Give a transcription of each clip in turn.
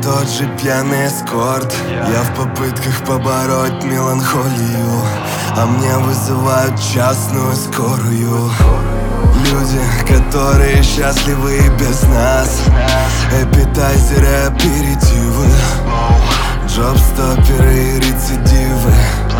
тот же пьяный эскорт. Я в попытках побороть меланхолию, а мне вызывают частную скорую. Люди, которые счастливы и без нас, эпитайзеры, аперитивы, джоб-стоперы и рецидивы,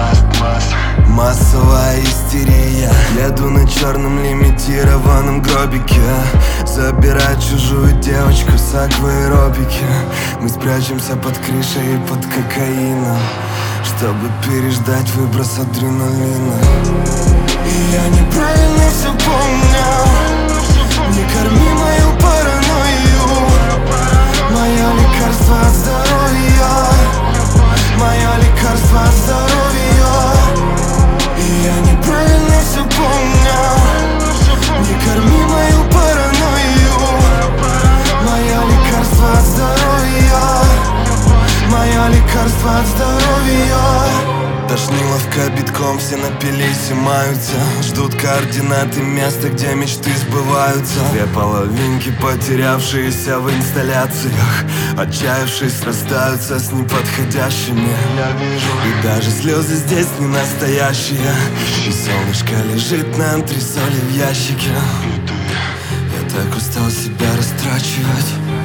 массовая истерия. Еду на черном лимитированном гробике, забирать чужую девочку с акваэробики. Мы спрячемся под крышей и под кокаином, чтобы переждать выброс адреналина. И я неправильно все помню. Не корми мою паранойю. Мое лекарство от здоровья, мое лекарство от здоровья. И я неправильно все помню. Не корми мою паранойю. Мое лекарство от здоровья, мое лекарство от здоровья. Тошниловка битком, все напились и маются, ждут координаты места, где мечты сбываются. Две половинки, потерявшиеся в инсталляциях, отчаявшись, расстаются с неподходящими. И даже слезы здесь не настоящие, и солнышко лежит на антресоле в ящике. Я так устал себя растрачивать.